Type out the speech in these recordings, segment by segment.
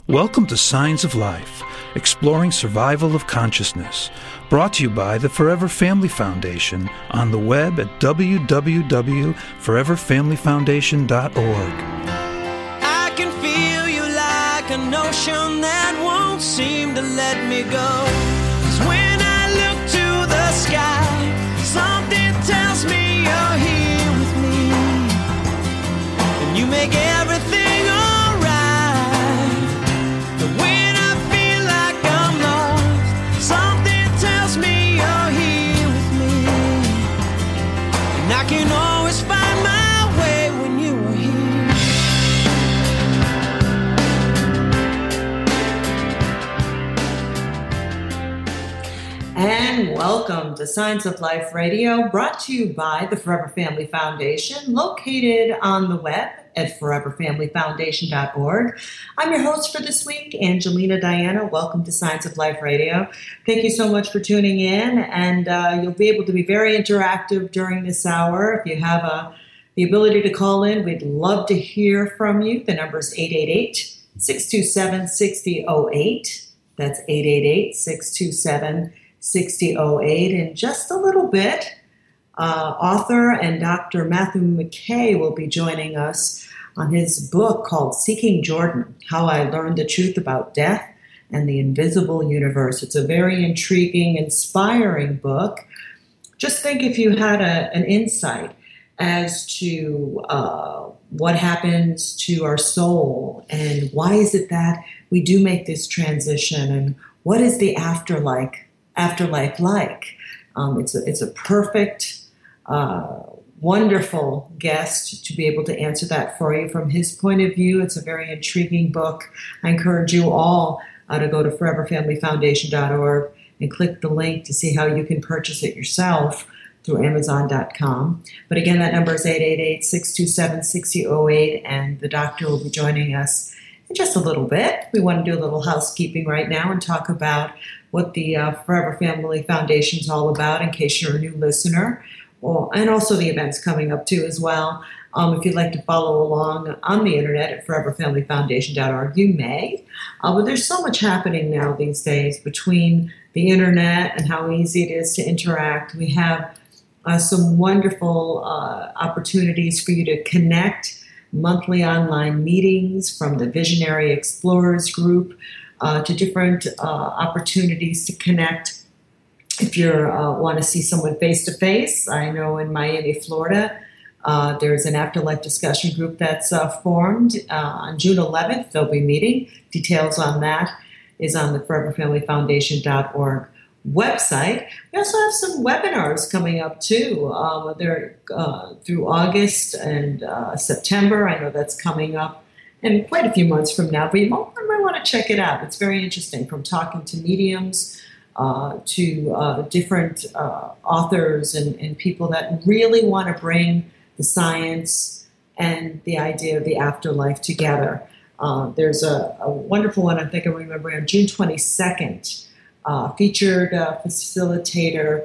Welcome to Signs of Life, exploring survival of consciousness, brought to you by the Forever Family Foundation on the web at www.foreverfamilyfoundation.org. I can feel you like an ocean that won't seem to let me go. 'Cause when I look to the sky, something tells me you're here with me, and you make everything I can always find my way when you are here. And welcome to Signs of Life Radio, brought to you by the Forever Family Foundation, located on the web at foreverfamilyfoundation.org. I'm your host for this week, Angelina Diana. Welcome to Signs of Life Radio. Thank you so much for tuning in, and you'll be able to be very interactive during this hour. If you have the ability to call in, we'd love to hear from you. The number is 888-627-6008. That's 888-627-6008. In just a little bit, author and Dr. Matthew McKay will be joining us on his book called Seeking Jordan, How I Learned the Truth About Death and the Invisible Universe. It's a very intriguing, inspiring book. Just think if you had an insight as to what happens to our soul and why is it that we do make this transition, and what is the afterlife like? It's a perfect wonderful guest to be able to answer that for you from his point of view. It's a very intriguing book. I encourage you all to go to foreverfamilyfoundation.org and click the link to see how you can purchase it yourself through Amazon.com. But again, that number is 888-627-6008, and the doctor will be joining us in just a little bit. We want to do a little housekeeping right now and talk about what the Forever Family Foundation is all about in case you're a new listener. Well, and also the events coming up too as well. If you'd like to follow along on the internet at foreverfamilyfoundation.org, you may. But there's so much happening now these days between the internet and how easy it is to interact. We have some wonderful opportunities for you to connect, monthly online meetings from the Visionary Explorers group to different opportunities to connect. If you want to see someone face-to-face, I know in Miami, Florida, there's an afterlife discussion group that's formed. On June 11th, they'll be meeting. Details on that is on the foreverfamilyfoundation.org website. We also have some webinars coming up, too. They're through August and September. I know that's coming up in quite a few months from now, but you might want to check it out. It's very interesting, from talking to mediums to different authors and people that really want to bring the science and the idea of the afterlife together. There's a wonderful one, I think I remember, on June 22nd, featured facilitator.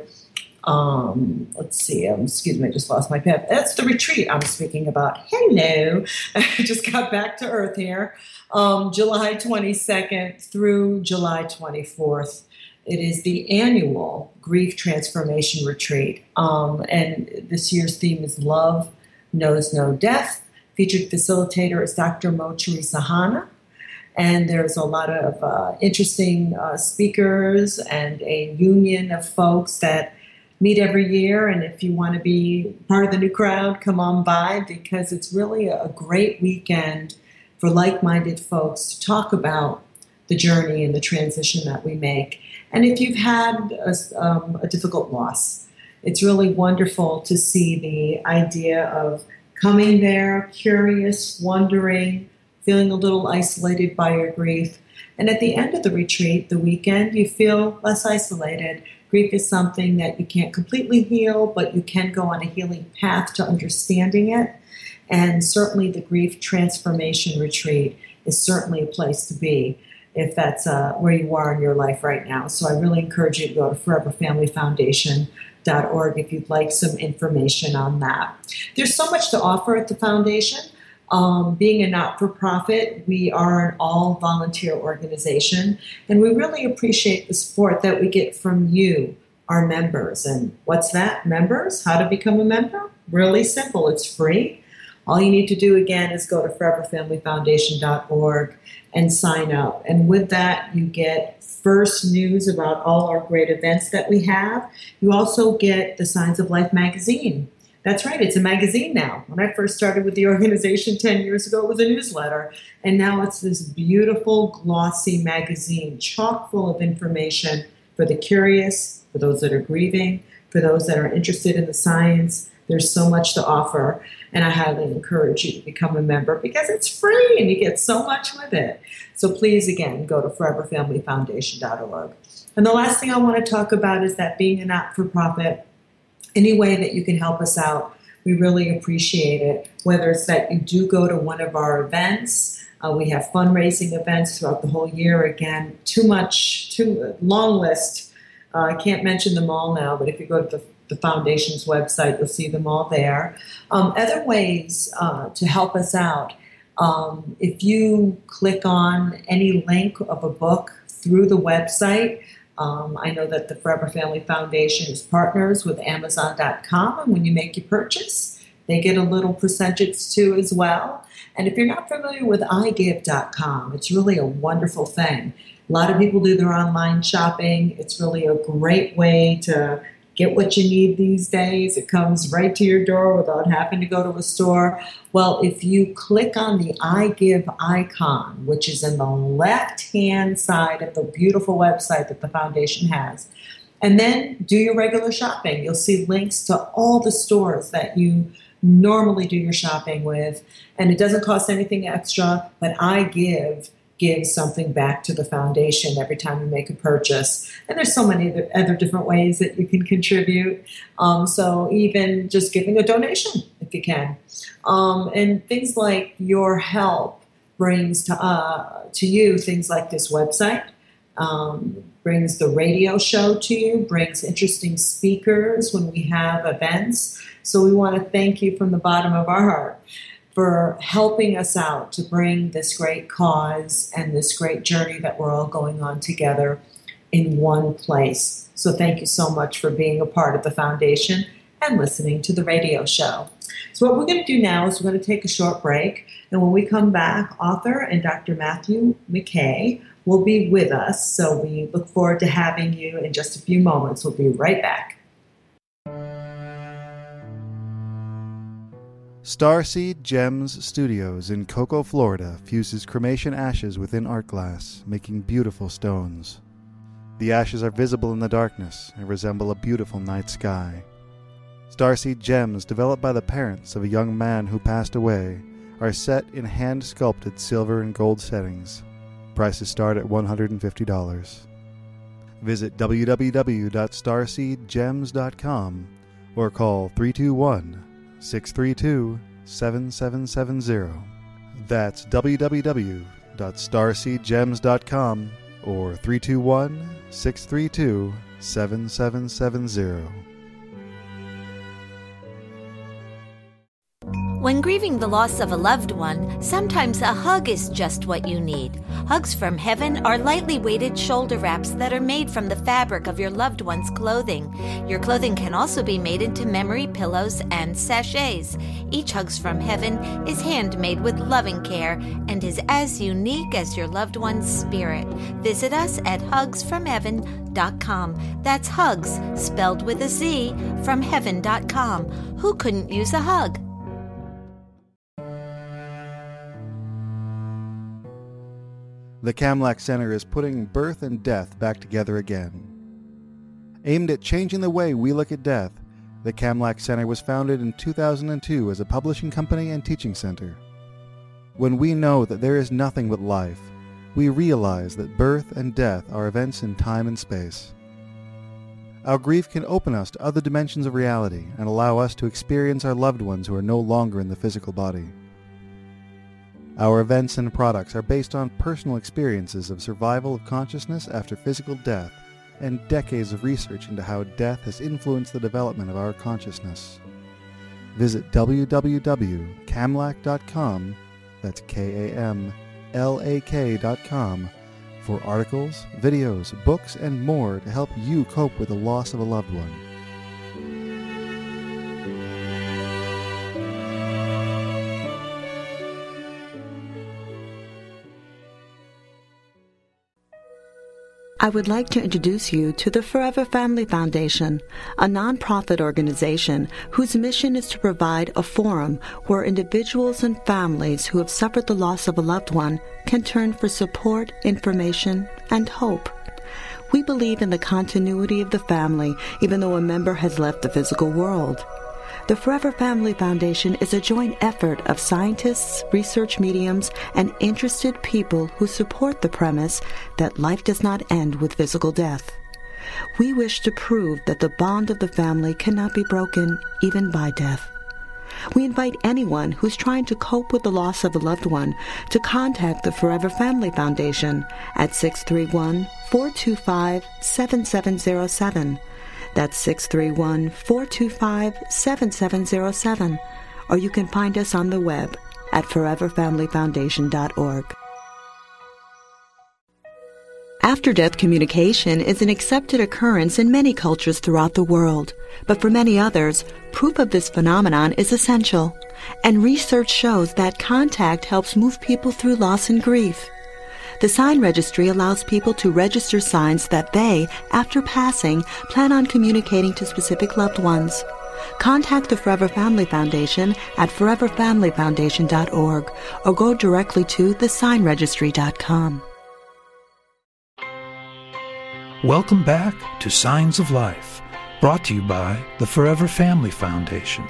Let's see, excuse me, I just lost my pen. That's the retreat I'm speaking about. Hello, I just got back to Earth here. July 22nd through July 24th. It is the annual Grief Transformation Retreat, and this year's theme is Love Knows No Death. Featured facilitator is Dr. Mochri Sahana, and there's a lot of interesting speakers and a union of folks that meet every year, and if you want to be part of the new crowd, come on by, because it's really a great weekend for like-minded folks to talk about the journey and the transition that we make. And if you've had a difficult loss, it's really wonderful to see the idea of coming there, curious, wondering, feeling a little isolated by your grief. And at the end of the retreat, the weekend, you feel less isolated. Grief is something that you can't completely heal, but you can go on a healing path to understanding it. And certainly the Grief Transformation Retreat is certainly a place to be if that's where you are in your life right now. So I really encourage you to go to foreverfamilyfoundation.org if you'd like some information on that. There's so much to offer at the foundation. Being a not-for-profit, we are an all-volunteer organization, and we really appreciate the support that we get from you, our members. And what's that? Members? How to become a member? Really simple. It's free. All you need to do, again, is go to foreverfamilyfoundation.org and sign up. And with that, you get first news about all our great events that we have. You also get the Signs of Life magazine. That's right, it's a magazine now. When I first started with the organization 10 years ago, it was a newsletter. And now it's this beautiful, glossy magazine, chock full of information for the curious, for those that are grieving, for those that are interested in the science. There's so much to offer, and I highly encourage you to become a member because it's free and you get so much with it. So please, again, go to foreverfamilyfoundation.org. And the last thing I want to talk about is that being a not-for-profit, any way that you can help us out, we really appreciate it. Whether it's that you do go to one of our events, we have fundraising events throughout the whole year. Again, too long list. I can't mention them all now, but if you go to the foundation's website, you'll see them all there. Other ways to help us out, if you click on any link of a book through the website, I know that the Forever Family Foundation is partners with Amazon.com, and when you make your purchase, they get a little percentage too as well. And if you're not familiar with iGive.com, it's really a wonderful thing. A lot of people do their online shopping. It's really a great way to get what you need these days. It comes right to your door without having to go to a store. Well, if you click on the iGive icon, which is in the left-hand side of the beautiful website that the foundation has, and then do your regular shopping, you'll see links to all the stores that you normally do your shopping with. And it doesn't cost anything extra, but iGive gives something back to the foundation every time you make a purchase. And there's so many other different ways that you can contribute. So even just giving a donation, if you can. And things like your help brings to you things like this website, brings the radio show to you, brings interesting speakers when we have events. So we want to thank you from the bottom of our heart for helping us out to bring this great cause and this great journey that we're all going on together in one place. So thank you so much for being a part of the foundation and listening to the radio show. So what we're going to do now is we're going to take a short break. And when we come back, author and Dr. Matthew McKay will be with us. So we look forward to having you in just a few moments. We'll be right back. Starseed Gems Studios in Cocoa, Florida fuses cremation ashes within art glass, making beautiful stones. The ashes are visible in the darkness and resemble a beautiful night sky. Starseed Gems, developed by the parents of a young man who passed away, are set in hand-sculpted silver and gold settings. Prices start at $150. Visit www.starseedgems.com or call 321-632-7770. That's www.starseedgems.com or 321-632-7770. When grieving the loss of a loved one, sometimes a hug is just what you need. Hugs from Heaven are lightly weighted shoulder wraps that are made from the fabric of your loved one's clothing. Your clothing can also be made into memory pillows and sachets. Each Hugs from Heaven is handmade with loving care and is as unique as your loved one's spirit. Visit us at hugsfromheaven.com. That's hugs, spelled with a Z, from heaven.com. Who couldn't use a hug? The Kamlach Center is putting birth and death back together again. Aimed at changing the way we look at death, the Kamlach Center was founded in 2002 as a publishing company and teaching center. When we know that there is nothing but life, we realize that birth and death are events in time and space. Our grief can open us to other dimensions of reality and allow us to experience our loved ones who are no longer in the physical body. Our events and products are based on personal experiences of survival of consciousness after physical death and decades of research into how death has influenced the development of our consciousness. Visit www.kamlak.com, that's KAMLAK.com, for articles, videos, books, and more to help you cope with the loss of a loved one. I would like to introduce you to the Forever Family Foundation, a nonprofit organization whose mission is to provide a forum where individuals and families who have suffered the loss of a loved one can turn for support, information, and hope. We believe in the continuity of the family even though a member has left the physical world. The Forever Family Foundation is a joint effort of scientists, research mediums, and interested people who support the premise that life does not end with physical death. We wish to prove that the bond of the family cannot be broken even by death. We invite anyone who's trying to cope with the loss of a loved one to contact the Forever Family Foundation at 631-425-7707. That's 631-425-7707. Or you can find us on the web at foreverfamilyfoundation.org. After-death communication is an accepted occurrence in many cultures throughout the world, but for many others, proof of this phenomenon is essential, and research shows that contact helps move people through loss and grief. The Sign Registry allows people to register signs that they, after passing, plan on communicating to specific loved ones. Contact the Forever Family Foundation at foreverfamilyfoundation.org or go directly to thesignregistry.com. Welcome back to Signs of Life, brought to you by the Forever Family Foundation.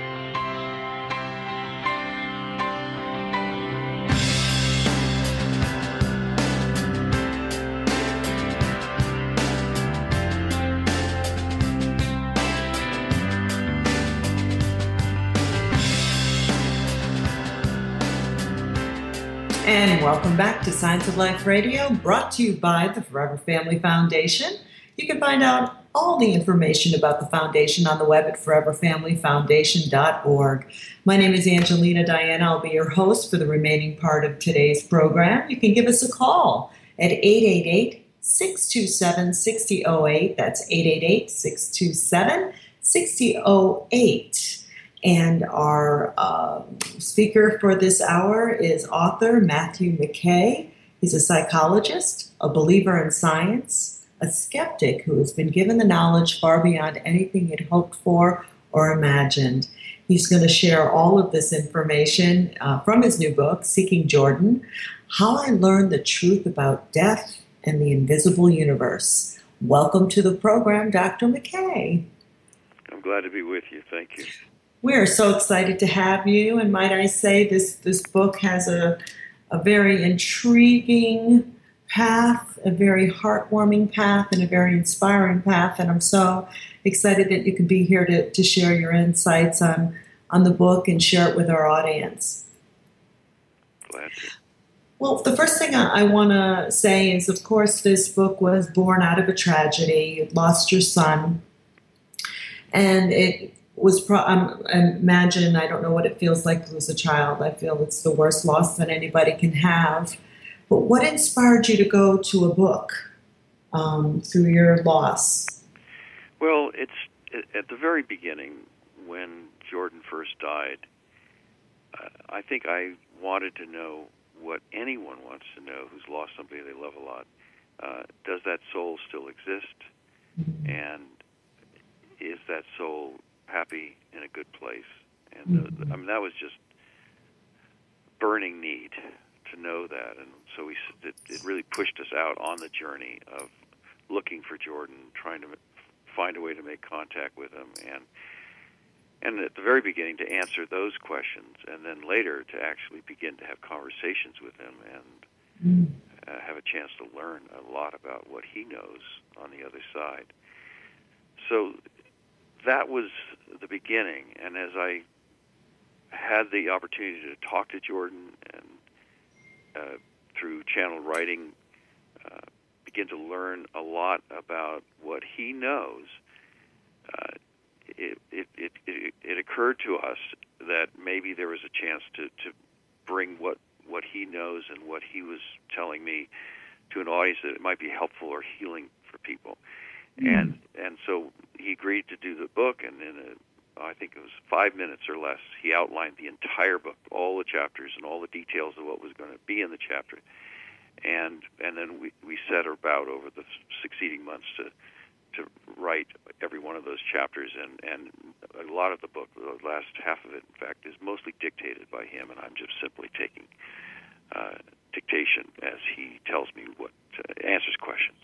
And welcome back to Signs of Life Radio, brought to you by the Forever Family Foundation. You can find out all the information about the foundation on the web at foreverfamilyfoundation.org. My name is Angelina Diana. I'll be your host for the remaining part of today's program. You can give us a call at 888-627-6008. That's 888-627-6008. And our speaker for this hour is author Matthew McKay. He's a psychologist, a believer in science, a skeptic who has been given the knowledge far beyond anything he'd hoped for or imagined. He's going to share all of this information from his new book, Seeking Jordan, How I Learned the Truth About Death and the Invisible Universe. Welcome to the program, Dr. McKay. I'm glad to be with you. Thank you. We're so excited to have you, and might I say this book has a very intriguing path, a very heartwarming path, and a very inspiring path, and I'm so excited that you could be here to share your insights on the book and share it with our audience. Glad to. Well, the first thing I want to say is, of course, this book was born out of a tragedy. You lost your son, and it was, imagine, I don't know what it feels like to lose a child. I feel it's the worst loss that anybody can have. But what inspired you to go to a book through your loss? Well, it's at the very beginning when Jordan first died. I think I wanted to know what anyone wants to know who's lost somebody they love a lot. Does that soul still exist? Mm-hmm. And is that soul happy in a good place? And I mean, that was just burning need to know that, and so it really pushed us out on the journey of looking for Jordan, trying to find a way to make contact with him, and at the very beginning to answer those questions, and then later to actually begin to have conversations with him and have a chance to learn a lot about what he knows on the other side. So that was the beginning, and as I had the opportunity to talk to Jordan and through channel writing, begin to learn a lot about what he knows, it it occurred to us that maybe there was a chance to bring what he knows and what he was telling me to an audience that it might be helpful or healing for people. And so he agreed to do the book, and I think it was 5 minutes or less, he outlined the entire book, all the chapters and all the details of what was going to be in the chapter. And then we set about over the succeeding months to write every one of those chapters, and a lot of the book, the last half of it, in fact, is mostly dictated by him, and I'm just simply taking dictation as he tells me what answers questions.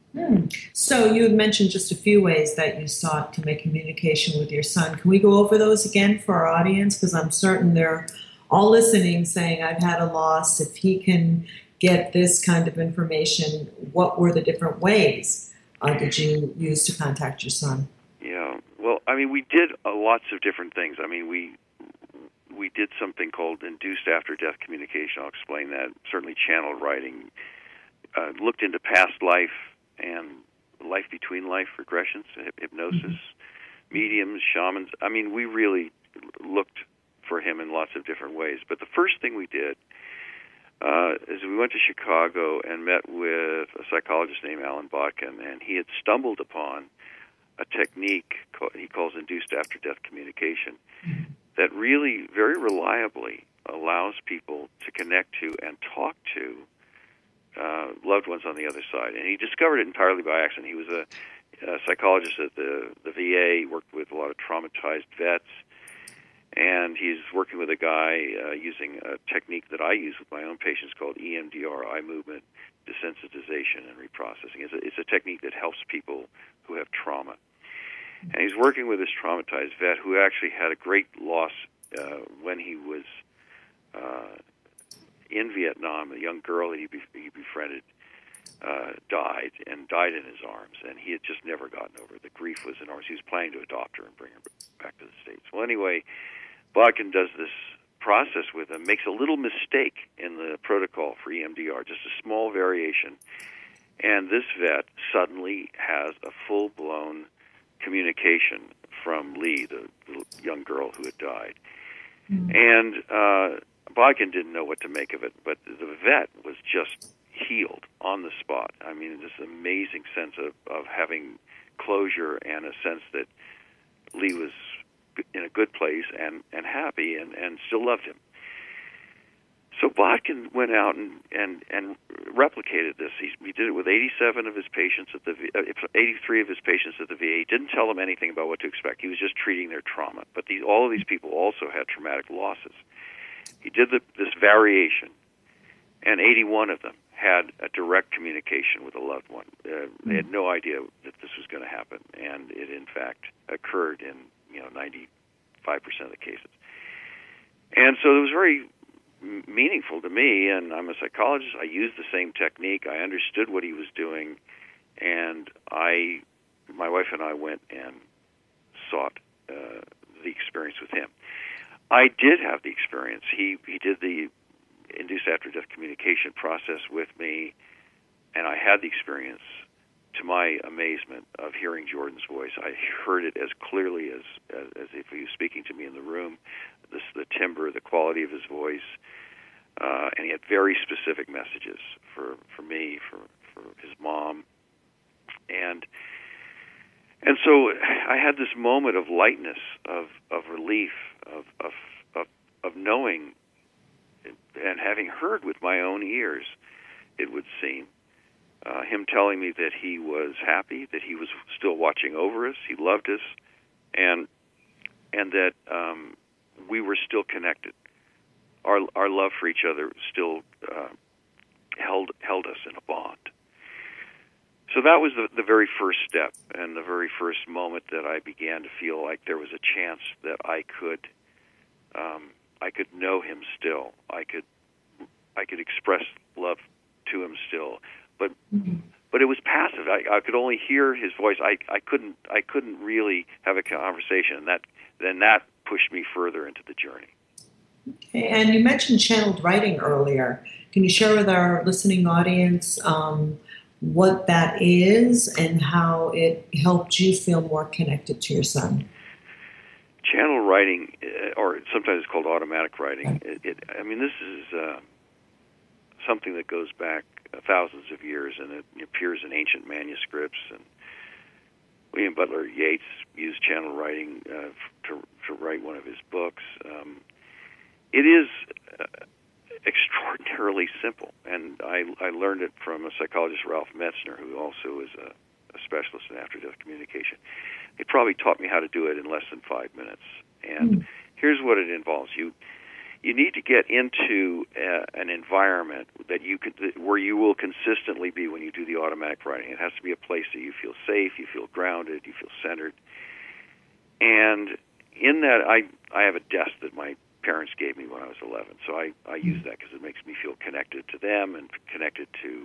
So you had mentioned just a few ways that you sought to make communication with your son. Can we go over those again for our audience? Because I'm certain they're all listening saying, I've had a loss. If he can get this kind of information, what were the different ways did you use to contact your son? Yeah, well, I mean, we did lots of different things. I mean, we did something called induced after-death communication. I'll explain that. Certainly channel writing. Looked into past life and life between life regressions, hypnosis, mediums, shamans. I mean, we really looked for him in lots of different ways. But the first thing we did is we went to Chicago and met with a psychologist named Alan Botkin, and he had stumbled upon a technique he calls induced after-death communication that really very reliably allows people to connect to and talk to loved ones on the other side. And he discovered it entirely by accident. He was a psychologist at the VA, worked with a lot of traumatized vets, and he's working with a guy using a technique that I use with my own patients called EMDR, eye movement desensitization and reprocessing. It's a technique that helps people who have trauma. And he's working with this traumatized vet who actually had a great loss when he was in Vietnam. A young girl that he befriended died in his arms, and he had just never gotten over it. The grief was enormous. He was planning to adopt her and bring her back to the States. Well, anyway, Botkin does this process with him, makes a little mistake in the protocol for EMDR, just a small variation, and this vet suddenly has a full-blown communication from Lee, the young girl who had died. And Botkin didn't know what to make of it, but the vet was just healed on the spot. I mean, this amazing sense of having closure and a sense that Lee was in a good place and happy and still loved him. So Botkin went out and replicated this. He did it with 87 of his patients 83 of his patients at the VA. He didn't tell them anything about what to expect. He was just treating their trauma. But all of these people also had traumatic losses. He did this variation, and 81 of them had a direct communication with a loved one. They had no idea that this was going to happen, and it in fact occurred in 95% of the cases. And so it was very meaningful to me, and I'm a psychologist. I used the same technique. I understood what he was doing, and my wife and I went and sought the experience with him. I did have the experience. He did the induced after-death communication process with me, and I had the experience, to my amazement, of hearing Jordan's voice. I heard it as clearly as if he was speaking to me in the room. The timbre, the quality of his voice, and he had very specific messages for me, for his mom, and so I had this moment of lightness, of relief, of knowing and having heard with my own ears, it would seem, him telling me that he was happy, that he was still watching over us, he loved us, and that we were still connected. Our love for each other still held us in a bond. So that was the very first step and the very first moment that I began to feel like there was a chance that I could know him still. I could express love to him still, but it was passive. I could only hear his voice. I couldn't really have a conversation, and that pushed me further into the journey. Okay, and you mentioned channeled writing earlier. Can you share with our listening audience what that is and how it helped you feel more connected to your son? channel writing, or sometimes it's called automatic writing. This is something that goes back thousands of years, and it appears in ancient manuscripts. And William Butler Yeats used channel writing to write one of his books. It is extraordinarily simple, and I learned it from a psychologist, Ralph Metzner, who also is a specialist in after-death communication. He probably taught me how to do it in less than 5 minutes. And here's what it involves. You need to get into an environment that where you will consistently be when you do the automatic writing. It has to be a place that you feel safe, you feel grounded, you feel centered. And in that, I have a desk that my parents gave me when I was 11. So I use that because it makes me feel connected to them and connected to,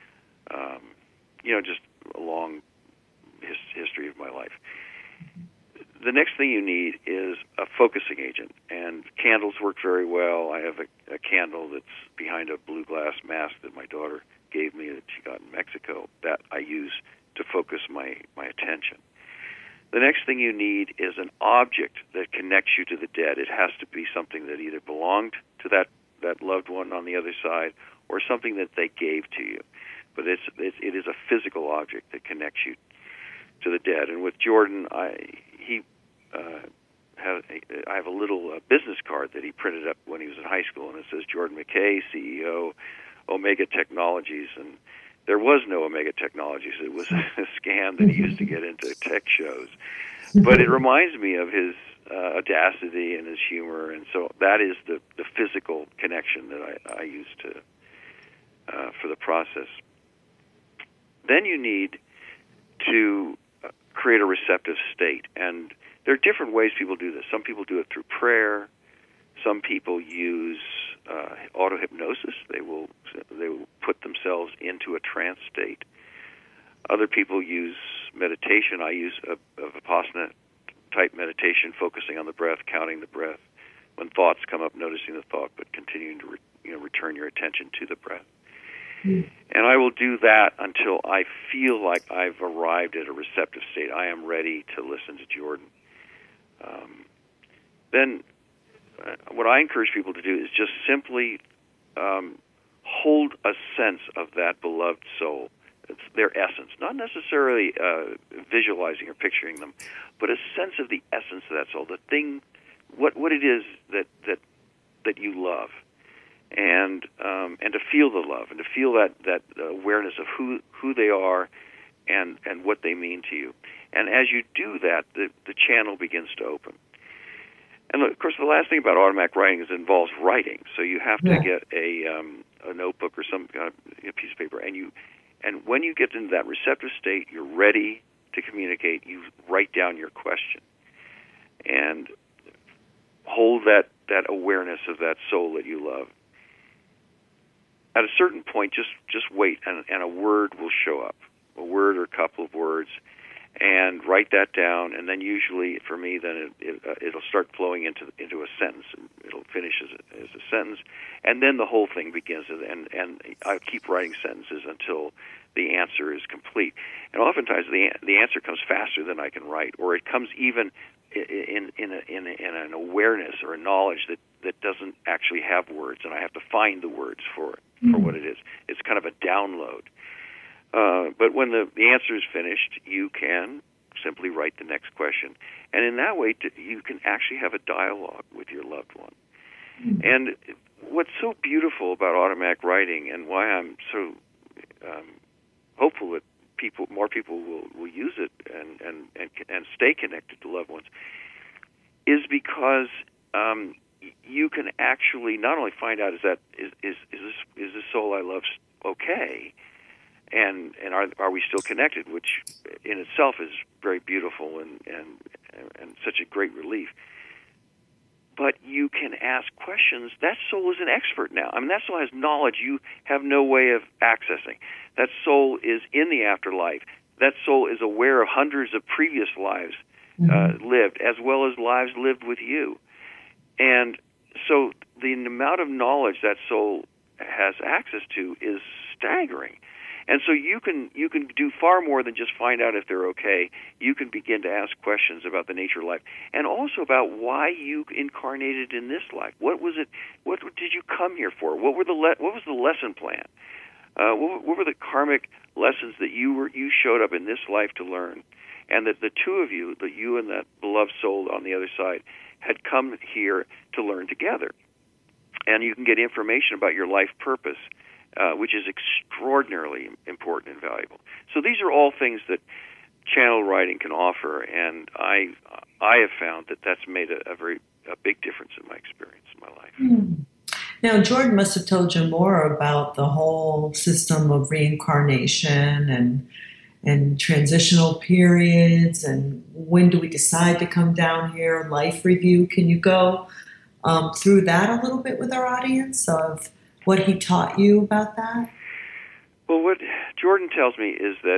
just a long history of my life. The next thing you need is a focusing agent, and candles work very well. I have a candle that's behind a blue glass mask that my daughter gave me that she got in Mexico that I use to focus my attention. The next thing you need is an object that connects you to the dead. It has to be something that either belonged to that loved one on the other side or something that they gave to you. But it is a physical object that connects you to the dead. And with Jordan, I have a little business card that he printed up when he was in high school, and it says Jordan McKay, CEO, Omega Technologies. And there was no Omega Technologies. It was a scam that he used to get into tech shows. But it reminds me of his audacity and his humor, and so that is the physical connection that I use for the process. Then you need to create a receptive state, and there are different ways people do this. Some people do it through prayer. Some people use auto-hypnosis. They will put themselves into a trance state. Other people use meditation. I use a Vipassana-type meditation, focusing on the breath, counting the breath. When thoughts come up, noticing the thought, but continuing to return your attention to the breath. And I will do that until I feel like I've arrived at a receptive state. I am ready to listen to Jordan. Then what I encourage people to do is just simply hold a sense of that beloved soul. It's their essence, not necessarily visualizing or picturing them, but a sense of the essence of that soul, the thing, what it is that you love. And to feel the love, and to feel that awareness of who they are and what they mean to you. And as you do that, the channel begins to open. And of course, the last thing about automatic writing is it involves writing. So you have to get a notebook or some kind of piece of paper, and when you get into that receptive state, you're ready to communicate. You write down your question and hold that awareness of that soul that you love. At a certain point, just wait, and a word will show up, a word or a couple of words, and write that down. And then usually, for me, then it'll start flowing into a sentence. It'll finish as a sentence, and then the whole thing begins. And I keep writing sentences until the answer is complete. And oftentimes, the answer comes faster than I can write, or it comes even in an awareness or a knowledge that doesn't actually have words, and I have to find the words for it, for what it is. It's kind of a download. But when the answer is finished, you can simply write the next question. And in that way, you can actually have a dialogue with your loved one. And what's so beautiful about automatic writing, and why I'm so hopeful that more people will use it and stay connected to loved ones, is because you can actually not only find out is this soul I love okay, and are we still connected, which in itself is very beautiful and such a great relief. But you can ask questions. That soul is an expert now. I mean, that soul has knowledge you have no way of accessing. That soul is in the afterlife. That soul is aware of hundreds of previous lives lived, as well as lives lived with you. And so the amount of knowledge that soul has access to is staggering. And so you can do far more than just find out if they're okay. You can begin to ask questions about the nature of life, and also about why you incarnated in this life. What was it? What did you come here for? What was the lesson plan? What were the karmic lessons that you showed up in this life to learn, and that the two of you, that you and that beloved soul on the other side, had come here to learn together? And you can get information about your life purpose, which is extraordinarily important and valuable. So these are all things that channel writing can offer, and I have found that that's made a big difference in my experience in my life. Mm. Now, Jordan must have told you more about the whole system of reincarnation and transitional periods, and when do we decide to come down here, life review. Can you go through that a little bit with our audience of what he taught you about that? Well, what Jordan tells me is that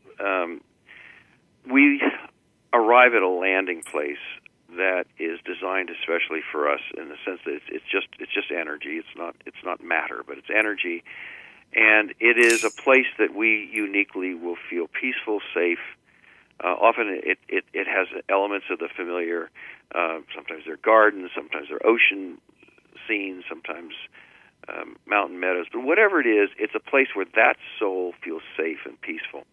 we arrive at a landing place that is designed especially for us, in the sense that it's just energy. It's not matter, but it's energy, and it is a place that we uniquely will feel peaceful, safe. Often it has elements of the familiar. Sometimes they're gardens, sometimes they're ocean scenes, sometimes mountain meadows. But whatever it is, it's a place where that soul feels safe and peaceful.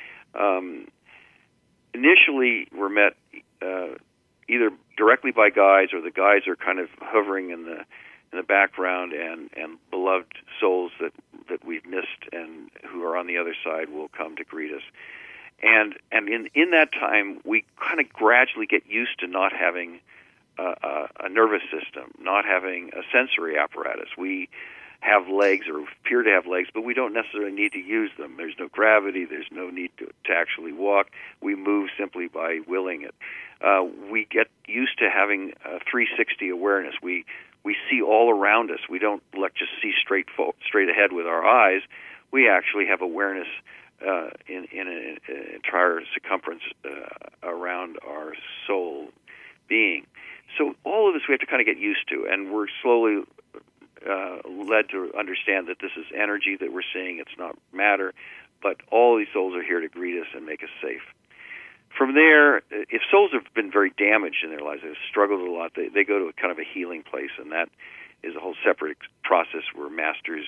Initially, we're met either directly by guides, or the guides are kind of hovering in the background, and beloved souls that we've missed and who are on the other side will come to greet us. And in that time, we kind of gradually get used to not having a nervous system, not having a sensory apparatus. We have legs, or appear to have legs, but we don't necessarily need to use them. There's no gravity. There's no need to actually walk. We move simply by willing it. We get used to having 360 awareness. We see all around us. We don't just see straight ahead with our eyes. We actually have awareness in an entire circumference around our soul being. So all of this we have to kind of get used to, and we're slowly led to understand that this is energy that we're seeing. It's not matter, but all these souls are here to greet us and make us safe. From there, if souls have been very damaged in their lives, they've struggled a lot, they go to a kind of a healing place, and that is a whole separate process where masters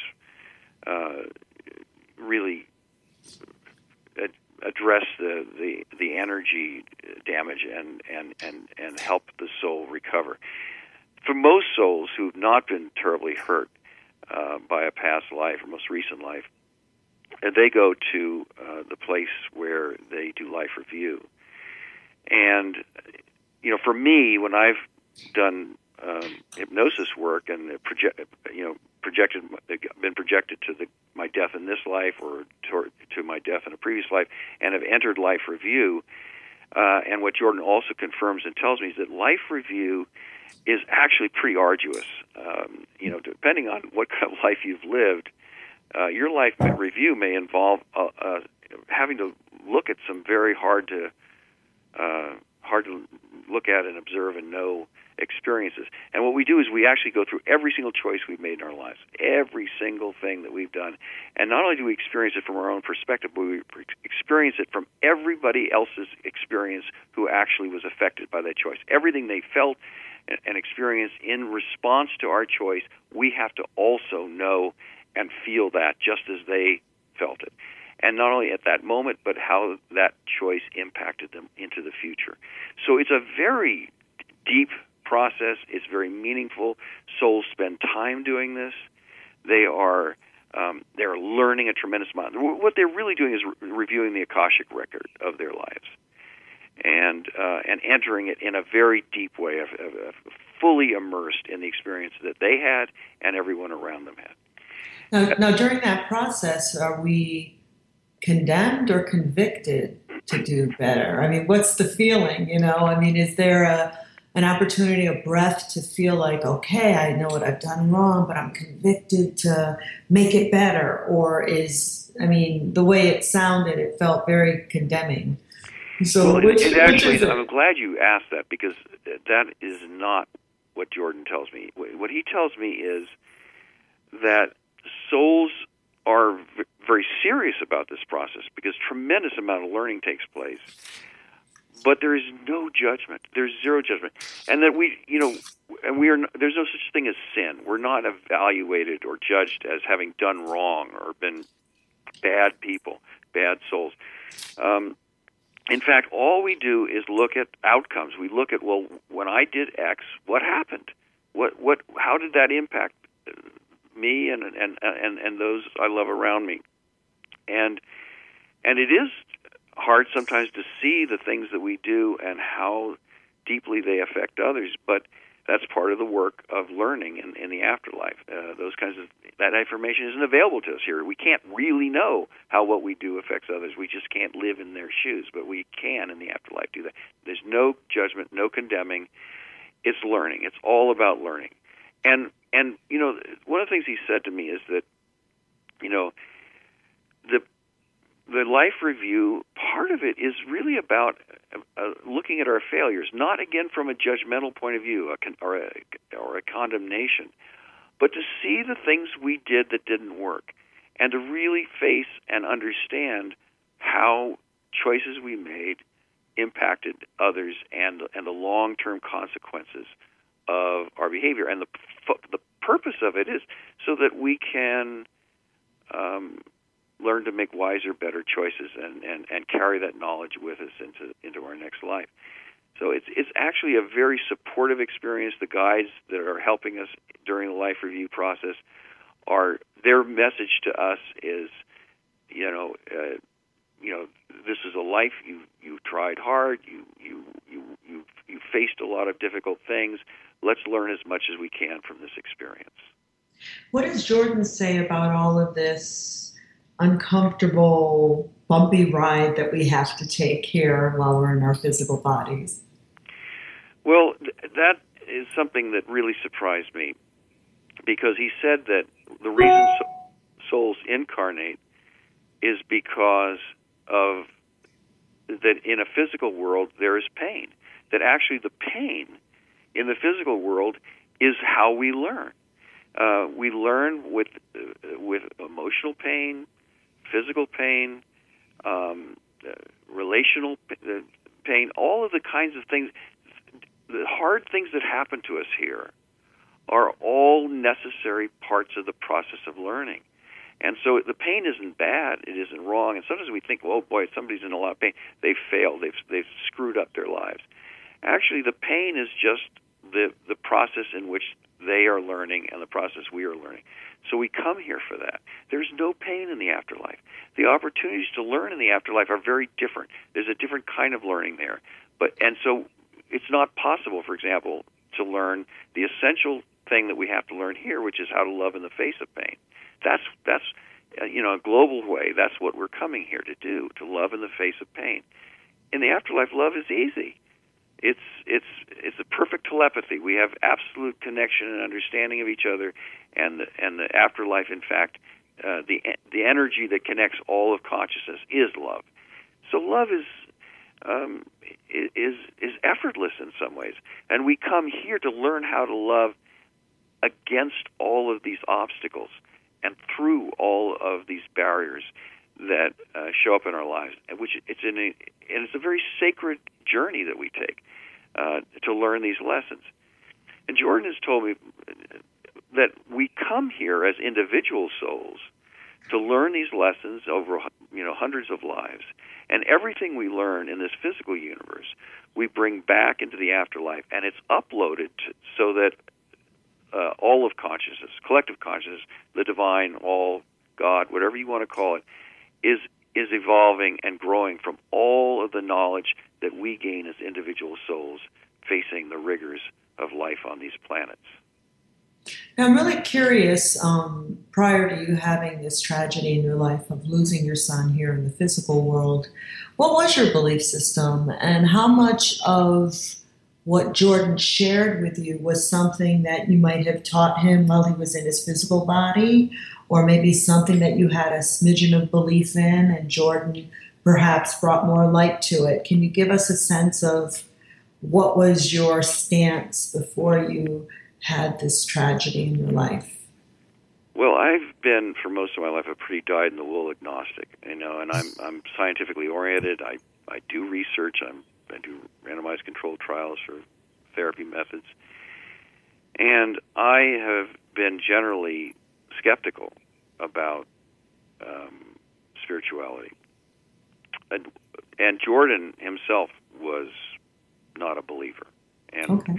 really address the energy damage and help the soul recover. For most souls who've not been terribly hurt by a past life or most recent life, they go to the place where they do life review. And for me, when I've done hypnosis work and been projected to my death in this life, or to my death in a previous life, and have entered life review, and what Jordan also confirms and tells me is that life review is actually pretty arduous. Depending on what kind of life you've lived, your life review may involve having to look at some very hard to look at and observe and know experiences. And what we do is we actually go through every single choice we've made in our lives, every single thing that we've done. And not only do we experience it from our own perspective, but we experience it from everybody else's experience who actually was affected by that choice. Everything they felt and experienced in response to our choice, we have to also know and feel that just as they felt it. And not only at that moment, but how that choice impacted them into the future. So it's a very deep process. It's very meaningful. Souls spend time doing this. They're learning a tremendous amount. What they're really doing is reviewing the Akashic record of their lives, and entering it in a very deep way, of fully immersed in the experience that they had and everyone around them had. Now, during that process, are we condemned or convicted to do better? I mean, what's the feeling, is there an opportunity, a breath to feel like, okay, I know what I've done wrong, but I'm convicted to make it better? Or the way it sounded, it felt very condemning. So which is it? I'm glad you asked that, because that is not what Jordan tells me. What he tells me is that souls are very serious about this process because tremendous amount of learning takes place. But there is no judgment. There's zero judgment, and that there's no such thing as sin. We're not evaluated or judged as having done wrong or been bad people, bad souls. In fact, all we do is look at outcomes. We look at, well, when I did X, what happened? How did that impact me and those I love around me? And it is hard sometimes to see the things that we do and how deeply they affect others, but that's part of the work of learning in the afterlife. That information isn't available to us here. We can't really know how what we do affects others. We just can't live in their shoes, but we can in the afterlife do that. There's no judgment, no condemning. It's learning. It's all about learning. And one of the things he said to me is that, the life review, part of it is really about looking at our failures, not again from a judgmental point of view or a condemnation, but to see the things we did that didn't work and to really face and understand how choices we made impacted others and the long-term consequences of our behavior. And the purpose of it is so that we can learn to make wiser, better choices and carry that knowledge with us into our next life. So it's actually a very supportive experience. The guides that are helping us during the life review process their message to us is, this is a life you tried hard, you faced a lot of difficult things. Let's learn as much as we can from this experience. What does Jordan say about all of this uncomfortable, bumpy ride that we have to take here while we're in our physical bodies? Well, that is something that really surprised me, because he said that the reason souls incarnate is because of that in a physical world there is pain. That actually the pain in the physical world is how we learn. We learn with emotional pain, physical pain, relational pain, all of the kinds of things. The hard things that happen to us here are all necessary parts of the process of learning. And so the pain isn't bad, it isn't wrong. And sometimes we think, oh boy, somebody's in a lot of pain. They've failed, they've screwed up their lives. Actually, the pain is just the process in which they are learning and the process we are learning. So we come here for that. There's no pain in the afterlife. The opportunities to learn in the afterlife are very different. There's a different kind of learning there. And so it's not possible, for example, to learn the essential thing that we have to learn here, which is how to love in the face of pain. That's a global way. That's what we're coming here to do, to love in the face of pain. In the afterlife, love is easy. It's a perfect telepathy. We have absolute connection and understanding of each other, and the afterlife, in fact, the energy that connects all of consciousness is love. So love is effortless in some ways, and we come here to learn how to love against all of these obstacles and through all of these barriers that show up in our lives, and it's a very sacred journey that we take to learn these lessons. And Jordan has told me that we come here as individual souls to learn these lessons over hundreds of lives, and everything we learn in this physical universe we bring back into the afterlife, and it's uploaded so that all of consciousness, collective consciousness, the divine, all, God, whatever you want to call it, is evolving and growing from all of the knowledge that we gain as individual souls facing the rigors of life on these planets. Now, I'm really curious, prior to you having this tragedy in your life of losing your son here in the physical world, what was your belief system, and how much of what Jordan shared with you was something that you might have taught him while he was in his physical body, or maybe something that you had a smidgen of belief in and Jordan perhaps brought more light to it? Can you give us a sense of what was your stance before you had this tragedy in your life? Well, I've been for most of my life a pretty dyed-in-the-wool agnostic, and I'm scientifically oriented. I do research. I do randomized controlled trials for therapy methods, and I have been generally skeptical about spirituality. And Jordan himself was not a believer. And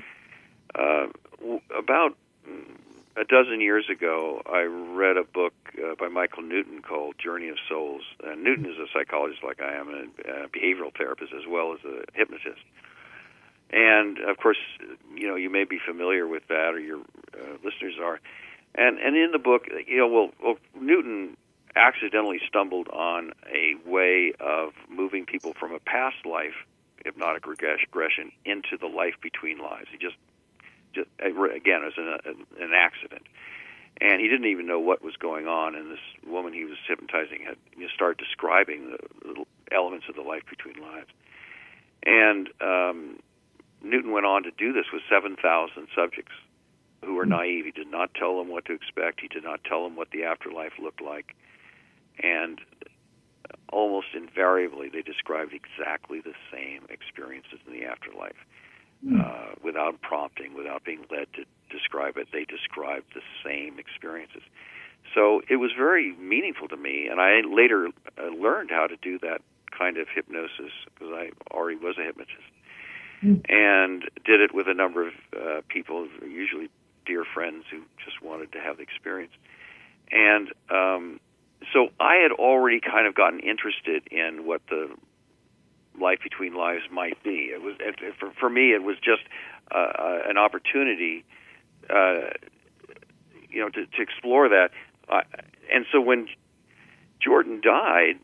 about a dozen years ago, I read a book by Michael Newton called Journey of Souls. Newton is a psychologist like I am, and a behavioral therapist as well as a hypnotist. And, of course, you may be familiar with that, or your listeners are. And in the book, Newton accidentally stumbled on a way of moving people from a past life, hypnotic regression, into the life between lives. He just again, it was an accident. And he didn't even know what was going on, and this woman he was hypnotizing had started describing the elements of the life between lives. And Newton went on to do this with 7,000 subjects who were naive. He did not tell them what to expect. He did not tell them what the afterlife looked like. And almost invariably, they described exactly the same experiences in the afterlife. Without prompting, without being led to describe it, they described the same experiences. So it was very meaningful to me, and I later learned how to do that kind of hypnosis because I already was a hypnotist, and did it with a number of people, usually dear friends who just wanted to have the experience. And so I had already kind of gotten interested in what the life between lives might be. It was for me. It was just an opportunity, to explore that. And so when Jordan died,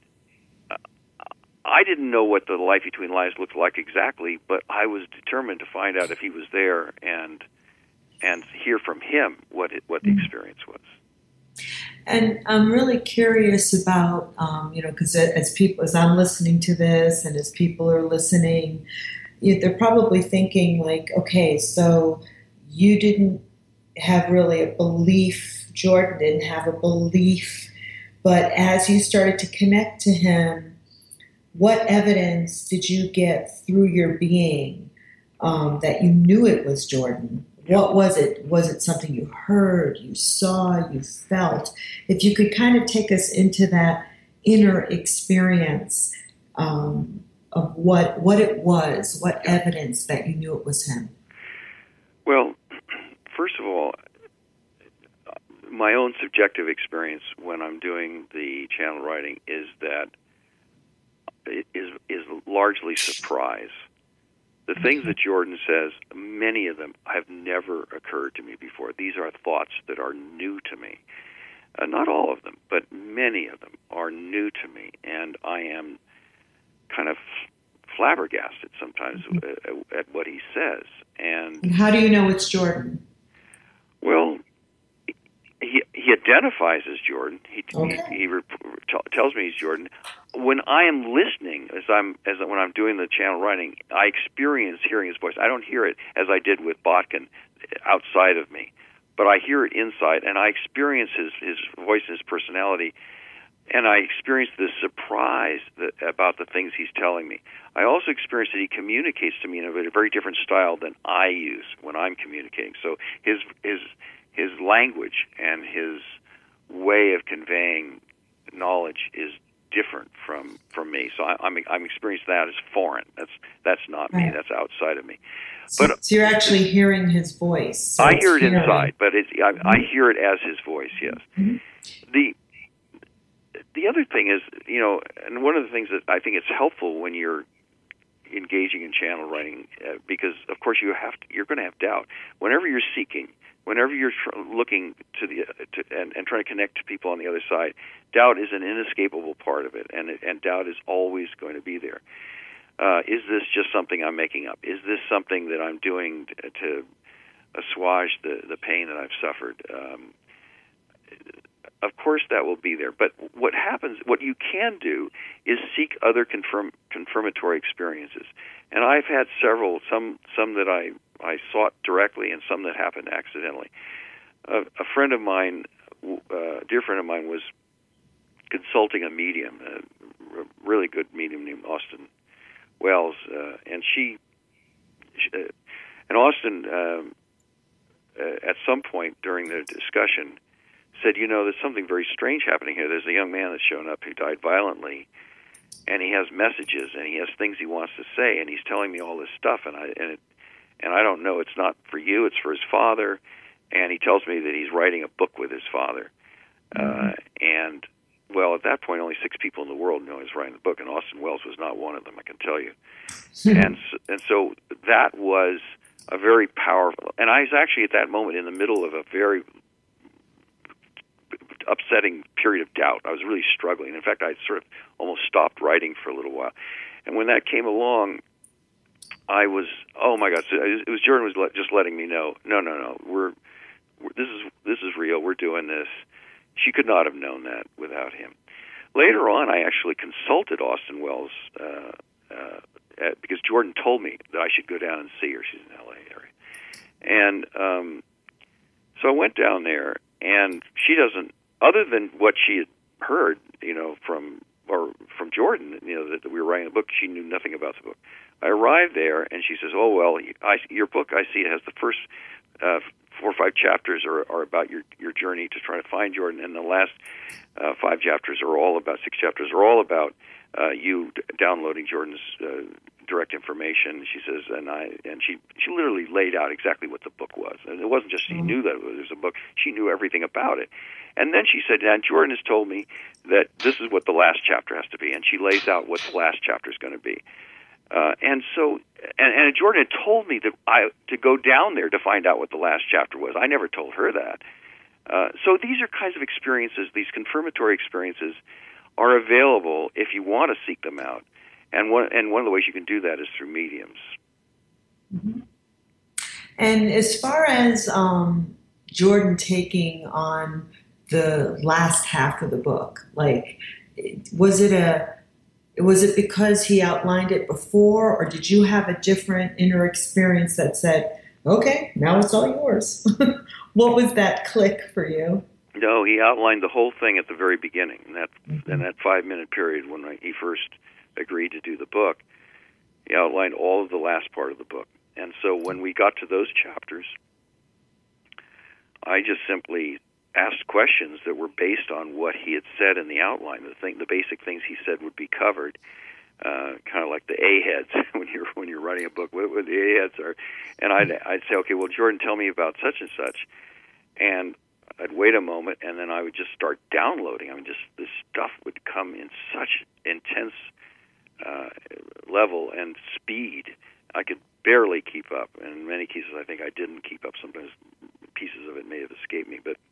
I didn't know what the life between lives looked like exactly, but I was determined to find out if he was there and hear from him what the experience was. And I'm really curious about, because as I'm listening to this, and as people are listening, they're probably thinking like, okay, so you didn't have really a belief, Jordan didn't have a belief, but as you started to connect to him, what evidence did you get through your being that you knew it was Jordan? What was it? Was it something you heard, you saw, you felt? If you could kind of take us into that inner experience of what it was, what evidence that you knew it was him? Well, first of all, my own subjective experience when I'm doing the channel writing is that it is largely surprise. The things that Jordan says, many of them have never occurred to me before. These are thoughts that are new to me. Not all of them, but many of them are new to me, and I am kind of flabbergasted sometimes at what he says. And how do you know it's Jordan? Well, he identifies as Jordan. He tells me he's Jordan. When I am listening, when I'm doing the channel writing, I experience hearing his voice. I don't hear it as I did with Botkin outside of me, but I hear it inside, and I experience his voice and his personality, and I experience this surprise about the things he's telling me. I also experience that he communicates to me in a very different style than I use when I'm communicating. So his language and his way of conveying knowledge is different from me. So I'm experiencing that as foreign. That's not me. That's outside of me. So you're actually hearing his voice. So I hear it inside, but I hear it as his voice. Yes. Mm-hmm. The other thing is, and one of the things that I think it's helpful when you're engaging in channel writing, because of course you're going to have doubt whenever you're seeking. Whenever you're looking and trying to connect to people on the other side, doubt is an inescapable part of it, and doubt is always going to be there. Is this just something I'm making up? Is this something that I'm doing to assuage the pain that I've suffered? Of course that will be there. But what you can do is seek other confirmatory experiences. And I've had several, some that I sought directly and some that happened accidentally. A friend of mine a dear friend of mine was consulting a medium, a really good medium named Austin Wells, and Austin, at some point during the discussion, said, there's something very strange happening here. There's a young man that's shown up who died violently, and he has messages, and he has things he wants to say, and he's telling me all this stuff, and I don't know. It's not for you. It's for his father, and he tells me that he's writing a book with his father. And, well, at that point, only 6 people in the world know he's writing the book, and Austin Wells was not one of them, I can tell you. And so that was a very powerful, and I was actually at that moment in the middle of a very upsetting period of doubt. I was really struggling. In fact, I sort of almost stopped writing for a little while. And when that came along, I was, oh my God! So it was Jordan was just letting me know, no, this is real. We're doing this. She could not have known that without him. Later on, I actually consulted Austin Wells because Jordan told me that I should go down and see her. She's in the L.A. area, and so I went down there, and she doesn't. Other than what she had heard, from Jordan, that we were writing a book, she knew nothing about the book. I arrived there, and she says, "Oh well, your book, I see, it has the first 4 or 5 chapters are about your journey to try to find Jordan, and the last 5 chapters are all about 6 chapters are all about you downloading Jordan's direct information." She says, and she literally laid out exactly what the book was, and it wasn't just she knew that there was a book; she knew everything about it. And then she said, "And Jordan has told me that this is what the last chapter has to be," and she lays out what the last chapter is going to be. And so, and Jordan had told me that to go down there to find out what the last chapter was. I never told her that. So these are kinds of experiences, these confirmatory experiences, are available if you want to seek them out. And one of the ways you can do that is through mediums. Mm-hmm. And as far as Jordan taking on the last half of the book, was it because he outlined it before, or did you have a different inner experience that said, "Okay, now it's all yours"? What was that click for you? No, he outlined the whole thing at the very beginning, in that 5-minute period when he first agreed to do the book. He outlined all of the last part of the book. And so when we got to those chapters, I just simply asked questions that were based on what he had said in the outline. The basic things he said would be covered, kind of like the A-heads when you're writing a book. What the A-heads are, and I'd say, "Okay, well, Jordan, tell me about such and such," and I'd wait a moment, and then I would just start downloading. This stuff would come in such intense level and speed, I could barely keep up. And in many cases, I think I didn't keep up. Sometimes pieces of it may have escaped me, but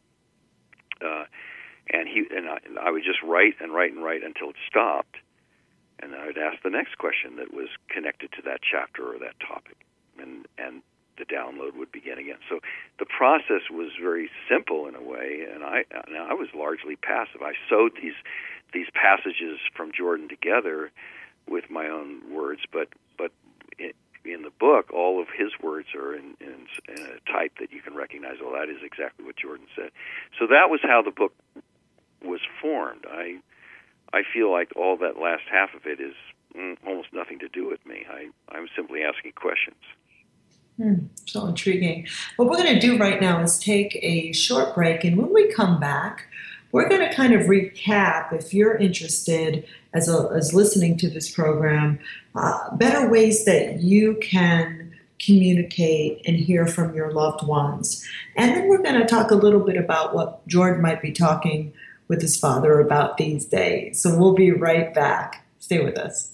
I would just write and write and write until it stopped, and then I would ask the next question that was connected to that chapter or that topic, and the download would begin again. So the process was very simple in a way, and I was largely passive. I sewed these passages from Jordan together with my own words, but in the book, all of his words are in a type that you can recognize. Well, that is exactly what Jordan said. So that was how the book was formed. I feel like all that last half of it is almost nothing to do with me. I'm simply asking questions. So intriguing. What we're going to do right now is take a short break, and when we come back, we're going to kind of recap, if you're interested as listening to this program, better ways that you can communicate and hear from your loved ones. And then we're going to talk a little bit about what Jordan might be talking with his father about these days. So we'll be right back. Stay with us.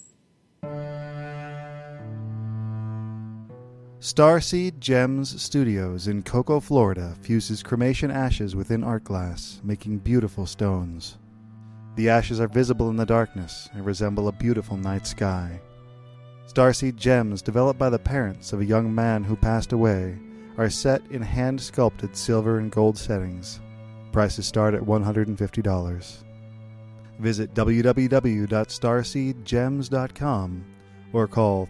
Starseed Gems Studios in Cocoa, Florida fuses cremation ashes within art glass, making beautiful stones. The ashes are visible in the darkness and resemble a beautiful night sky. Starseed Gems, developed by the parents of a young man who passed away, are set in hand-sculpted silver and gold settings. Prices start at $150. Visit www.starseedgems.com or call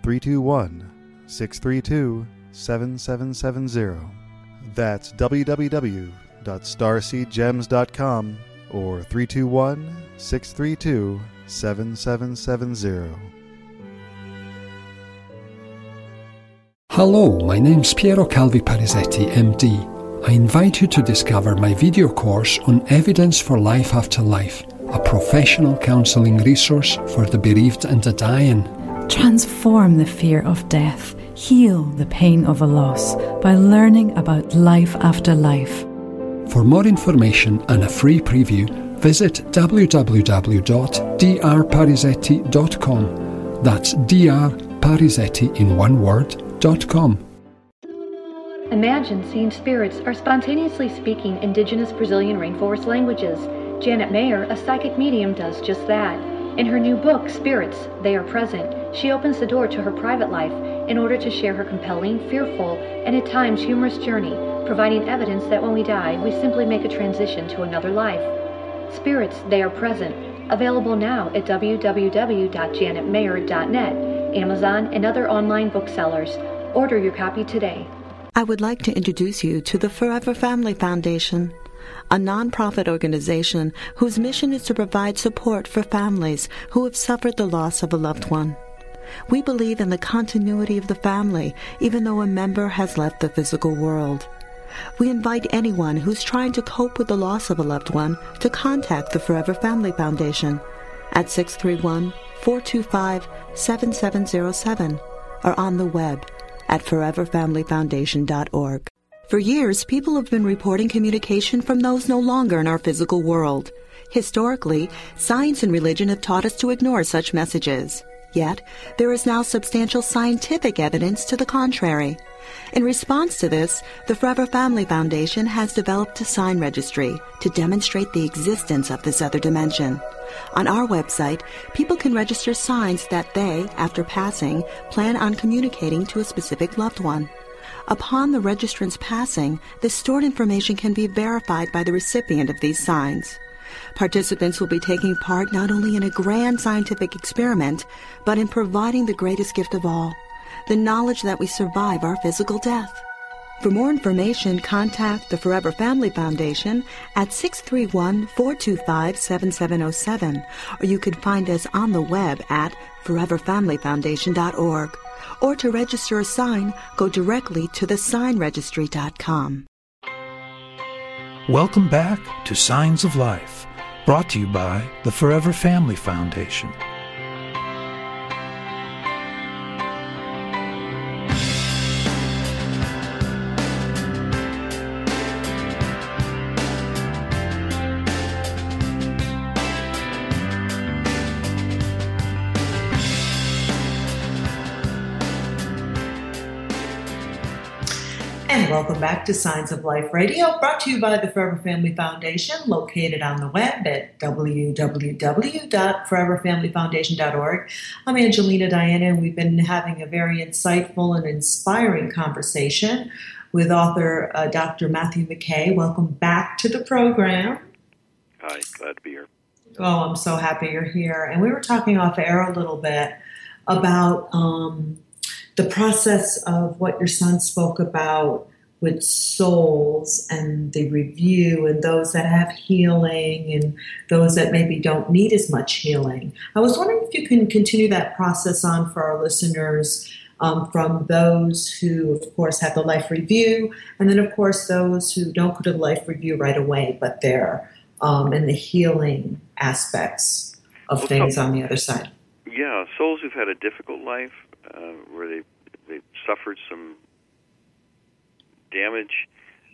321-632-7770. That's www.starseedgems.com. www.starseedgems.com or 321-632-7770. Hello, my name's Piero Calvi Parisetti, MD. I invite you to discover my video course on Evidence for Life After Life, a professional counselling resource for the bereaved and the dying. Transform the fear of death, heal the pain of a loss by learning about life after life. For more information and a free preview, visit www.drparisetti.com. That's drparisetti in one word.com. Imagine seeing spirits are spontaneously speaking indigenous Brazilian rainforest languages. Janet Mayer, a psychic medium, does just that. In her new book, Spirits, They Are Present, she opens the door to her private life in order to share her compelling, fearful, and at times humorous journey, providing evidence that when we die, we simply make a transition to another life. Spirits, They Are Present, available now at www.janetmayer.net, Amazon, and other online booksellers. Order your copy today. I would like to introduce you to the Forever Family Foundation, a nonprofit organization whose mission is to provide support for families who have suffered the loss of a loved one. We believe in the continuity of the family, even though a member has left the physical world. We invite anyone who's trying to cope with the loss of a loved one to contact the Forever Family Foundation at 631-425-7707 or on the web at foreverfamilyfoundation.org. For years, people have been reporting communication from those no longer in our physical world. Historically, science and religion have taught us to ignore such messages. Yet, there is now substantial scientific evidence to the contrary. In response to this, the Forever Family Foundation has developed a sign registry to demonstrate the existence of this other dimension. On our website, people can register signs that they, after passing, plan on communicating to a specific loved one. Upon the registrant's passing, the stored information can be verified by the recipient of these signs. Participants will be taking part not only in a grand scientific experiment, but in providing the greatest gift of all, the knowledge that we survive our physical death. For more information, contact the Forever Family Foundation at 631-425-7707, or you can find us on the web at foreverfamilyfoundation.org. Or to register a sign, go directly to thesignregistry.com. Welcome back to Signs of Life, brought to you by the Forever Family Foundation. And welcome back to Signs of Life Radio, brought to you by the Forever Family Foundation, located on the web at www.foreverfamilyfoundation.org. I'm Angelina Diana, and we've been having a very insightful and inspiring conversation with author Dr. Matthew McKay. Welcome back to the program. Hi, glad to be here. Oh, I'm so happy you're here. And we were talking off air a little bit about the process of what your son spoke about with souls and the review and those that have healing and those that maybe don't need as much healing. I was wondering if you can continue that process on for our listeners, from those who, of course, have the life review, and then, of course, those who don't go to the life review right away, but they're in the healing aspects of things on the other side. Yeah, souls who've had a difficult life, where they've suffered some damage,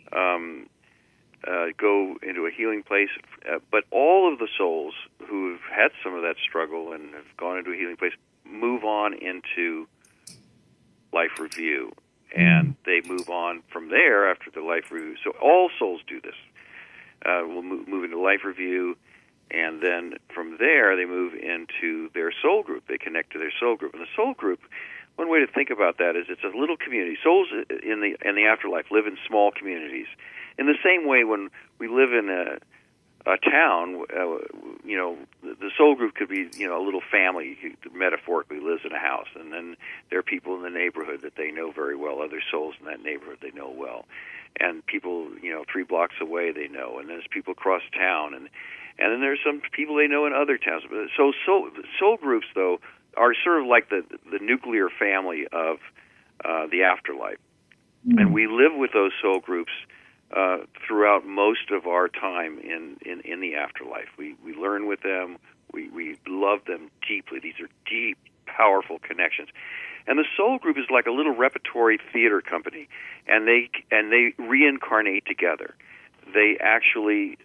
go into a healing place. But all of the souls who've had some of that struggle and have gone into a healing place move on into life review. And they move on from there after the life review. So all souls do this. Will move into life review, and then from there they move into their soul group. They connect to their soul group. And the soul group, one way to think about that is it's a little community. Souls in the afterlife live in small communities. In the same way, when we live in a town, the soul group could be, a little family who metaphorically lives in a house, and then there are people in the neighborhood that they know very well, other souls in that neighborhood they know well. and people 3 blocks away they know, and there's people across town, and then there's some people they know in other towns. So soul groups, though, are sort of like the nuclear family of the afterlife, and we live with those soul groups throughout most of our time in the afterlife. We learn with them. We love them deeply. These are deep, powerful connections. And the soul group is like a little repertory theater company, and they reincarnate together. They actually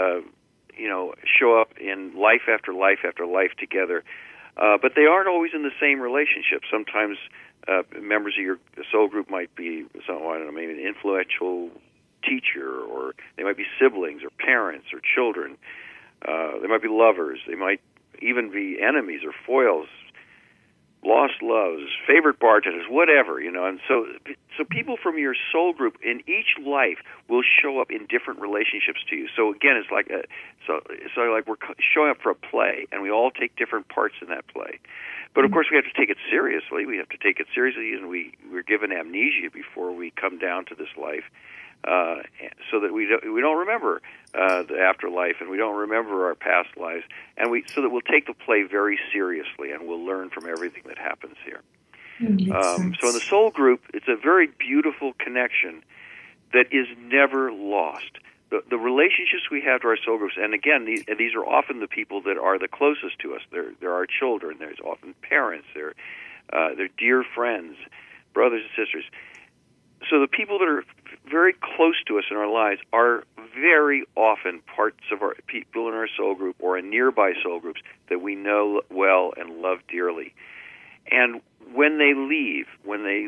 show up in life after life after life together, but they aren't always in the same relationship. Sometimes members of your soul group might be, maybe an influential teacher, or they might be siblings or parents or children. They might be lovers. They might even be enemies or foils, lost loves, favorite bartenders, whatever, And so people from your soul group in each life will show up in different relationships to you. So again, it's like like we're showing up for a play, and we all take different parts in that play. But of course, we have to take it seriously. We have to take it seriously, and we're given amnesia before we come down to this life, so that we don't remember the afterlife, and we don't remember our past lives, and so that we'll take the play very seriously, and we'll learn from everything that happens here. So in the soul group, it's a very beautiful connection that is never lost. The relationships we have to our soul groups, and again, these are often the people that are the closest to us. They're our children. There's often parents. They're dear friends, brothers and sisters. So the people that are very close to us in our lives are very often parts of our people in our soul group or in nearby soul groups that we know well and love dearly. And when they leave, when they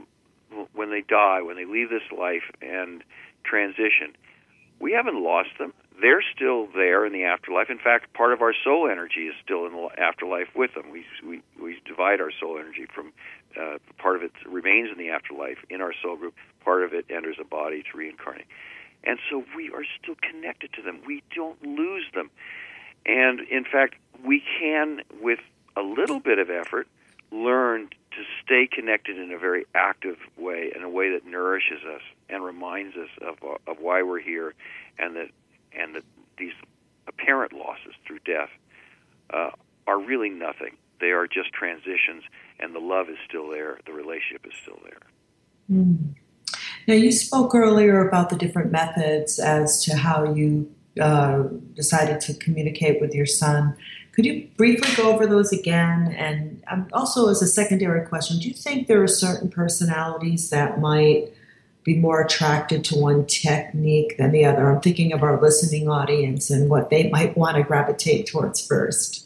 die, when they leave this life and transition, we haven't lost them. They're still there in the afterlife. In fact, part of our soul energy is still in the afterlife with them. We divide our soul energy from part of it remains in the afterlife in our soul group. Part of it enters a body to reincarnate. And so we are still connected to them. We don't lose them. And in fact, we can, with a little bit of effort, learn to stay connected in a very active way, in a way that nourishes us and reminds us of why we're here, and that these apparent losses through death are really nothing. They are just transitions, and the love is still there. The relationship is still there. Mm. Now, you spoke earlier about the different methods as to how you decided to communicate with your son. Could you briefly go over those again? And also, as a secondary question, do you think there are certain personalities that might be more attracted to one technique than the other? I'm thinking of our listening audience and what they might want to gravitate towards first.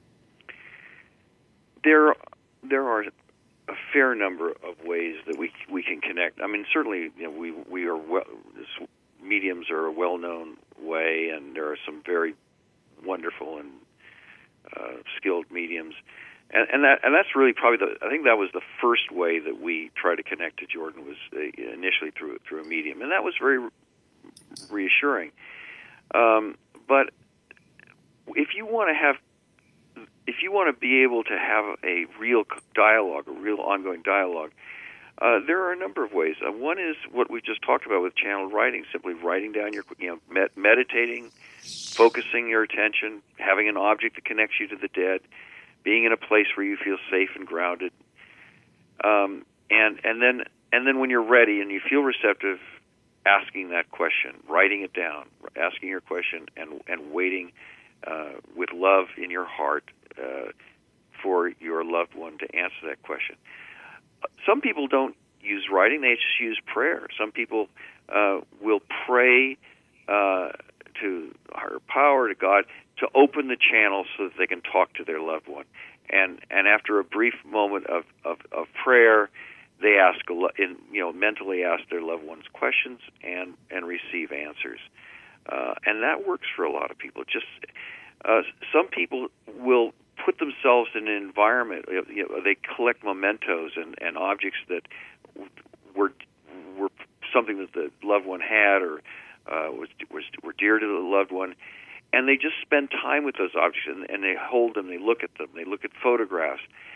There are a fair number of ways that we can connect. I mean, certainly, we are mediums are a well-known way, and there are some very wonderful and skilled mediums, and that's really probably I think that was the first way that we tried to connect to Jordan, was initially through a medium, and that was very reassuring. But if you want to be able to have a real dialogue, a real ongoing dialogue, there are a number of ways. One is what we just talked about with channeled writing, simply writing down meditating, focusing your attention, having an object that connects you to the dead, being in a place where you feel safe and grounded, and then when you're ready and you feel receptive, asking that question, writing it down, asking your question, and waiting with love in your heart for your loved one to answer that question. Some people don't use writing; they just use prayer. Some people will pray to higher power, to God, to open the channel so that they can talk to their loved one. And after a brief moment of prayer, they mentally ask their loved one's questions and receive answers. And that works for a lot of people. Just some people will put themselves in an environment. They collect mementos and objects that were something that the loved one had or were dear to the loved one, and they just spend time with those objects, and they hold them, they look at them, they look at photographs,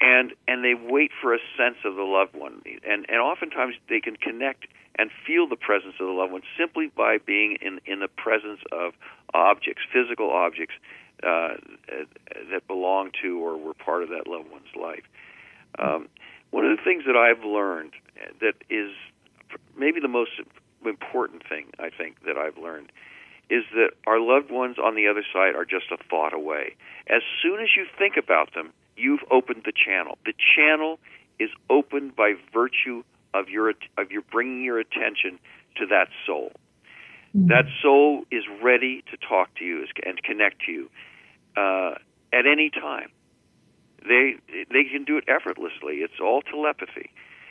and they wait for a sense of the loved one. And oftentimes they can connect and feel the presence of the loved one simply by being in the presence of objects, physical objects that belong to or were part of that loved one's life. One of the things that I've learned that is maybe the most important thing, I think, that I've learned is that our loved ones on the other side are just a thought away. As soon as you think about them, you've opened the channel. The channel is opened by virtue of your bringing your attention to that soul. Mm-hmm. That soul is ready to talk to you and connect to you at any time. They can do it effortlessly. It's all telepathy.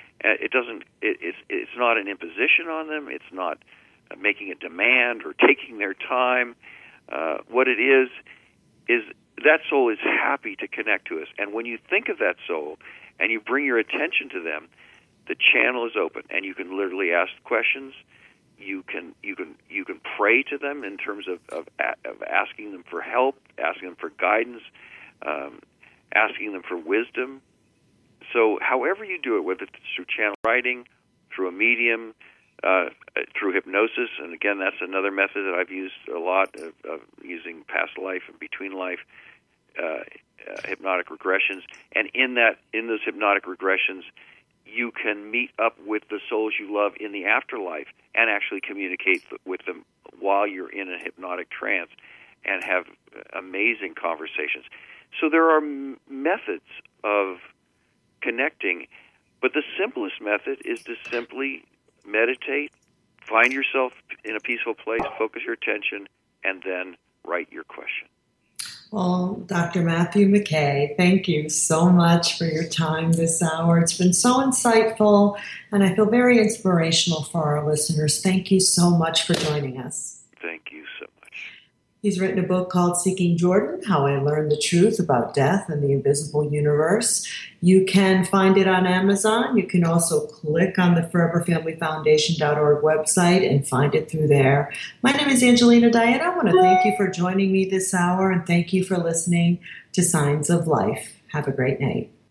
It's not an imposition on them. It's not making a demand or taking their time. What it is that soul is happy to connect to us. And when you think of that soul and you bring your attention to them, the channel is open, and you can literally ask questions. You can pray to them in terms of asking them for help, asking them for guidance, asking them for wisdom. So however you do it, whether it's through channel writing, through a medium, through hypnosis, and again, that's another method that I've used a lot of using past life and between life hypnotic regressions. And in those hypnotic regressions, you can meet up with the souls you love in the afterlife and actually communicate with them while you're in a hypnotic trance and have amazing conversations. So there are methods of connecting, but the simplest method is to simply meditate, find yourself in a peaceful place, focus your attention, and then write your question. Well, Dr. Matthew McKay, thank you so much for your time this hour. It's been so insightful, and I feel very inspirational for our listeners. Thank you so much for joining us. Thank you so much. He's written a book called Seeking Jordan, How I Learned the Truth About Death and the Invisible Universe. You can find it on Amazon. You can also click on the foreverfamilyfoundation.org website and find it through there. My name is Angelina Diane. I want to thank you for joining me this hour, and thank you for listening to Signs of Life. Have a great night.